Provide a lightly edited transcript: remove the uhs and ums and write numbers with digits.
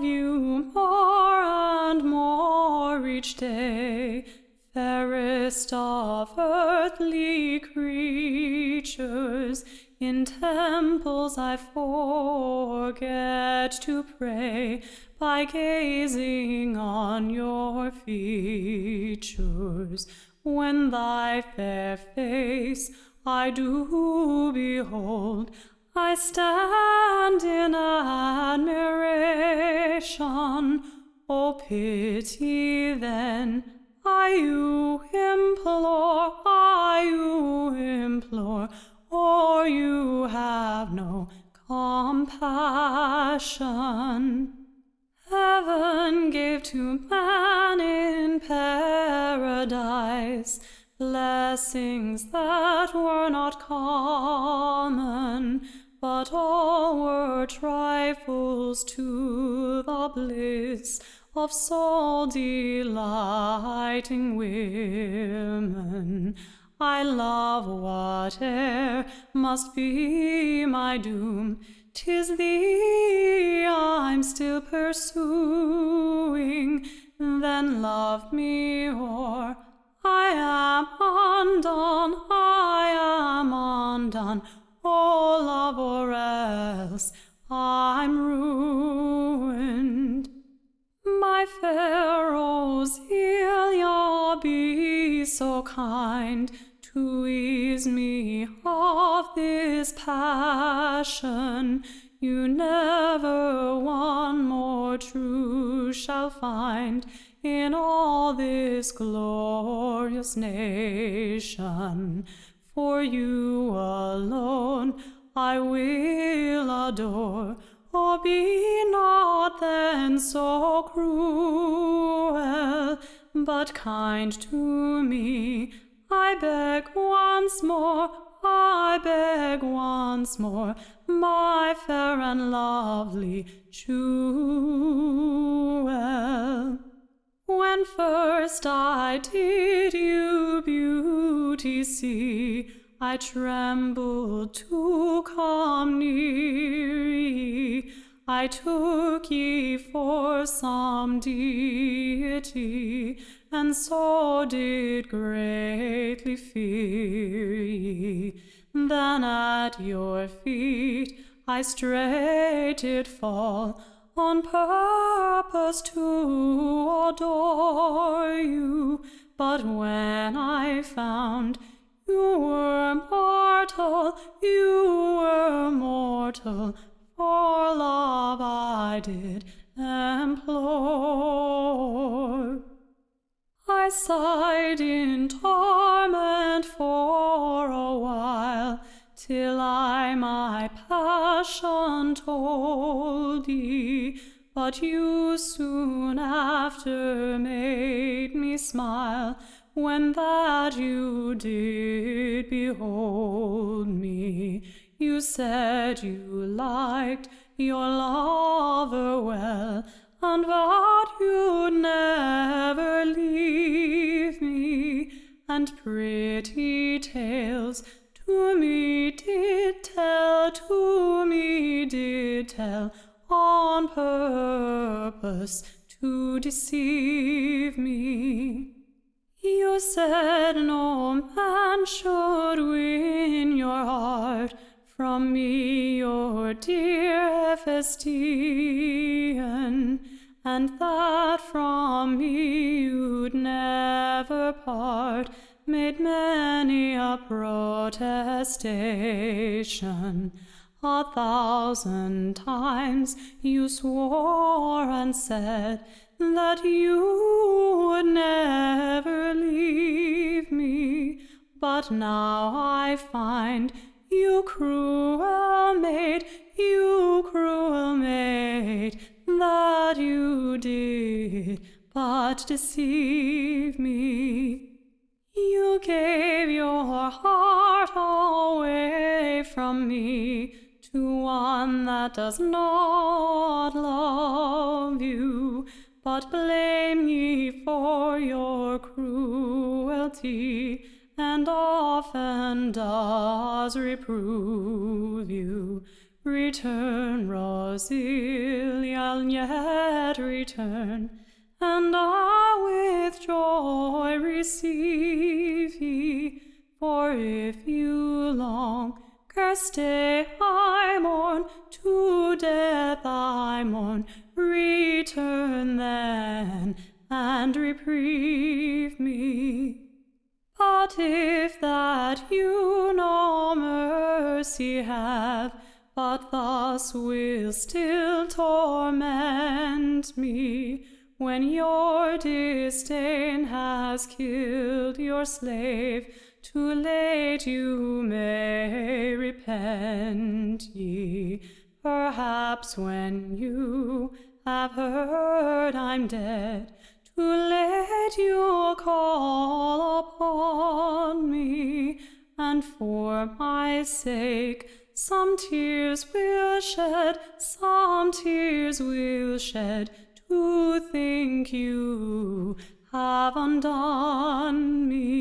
you more and more each day, fairest of earthly creatures. In temples I forget to pray, by gazing on your features. When thy fair face I do behold, I stand in admiration. O pity then, I you implore, or you have no compassion. Heaven gave to man in paradise blessings that were not common, but all were trifles to the bliss of soul delighting women. I love whate'er must be my doom, 'tis thee I'm still pursuing. Then love me, or I am undone. Oh, love, or else I'm ruined. My fair Roselia, be so kind to ease me of this passion. You never one more true shall find in all this glorious nation. For you alone I will adore. Oh, be not then so cruel, but kind to me. I beg once more, my fair and lovely jewel. When first I did you beauty see, I trembled to come near ye. I took ye for some deity, and so did greatly fear ye. Then at your feet I straight did fall, on purpose to adore you. But when I found you were mortal, for love I did implore. I sighed in torment for a while, till I my passion told ye. But you soon after made me smile, when that you did behold me. You said you liked your lover well, and that you'd never leave me, and pretty tales to me did tell, on purpose to deceive me. You said no man should win your heart from me, your dear Hephaestion, and that from me you'd never part, made many a protestation. 1,000 times you swore and said that you would never leave me, but now I find you cruel maid, that you did but deceive me. You gave your heart away from me to one that does not love you, but blame ye for your cruelty, and often does reprove you. Return, Rosilia, yet return, and I with joy receive ye. For if you longer stay, I mourn, to death I mourn. Return then, and reprieve me. But if that you no mercy have, but thus will still torment me, when your disdain has killed your slave, too late you may repent ye. Perhaps when you have heard I'm dead, too late you'll call upon me, and for my sake some tears will shed, to think you have undone me.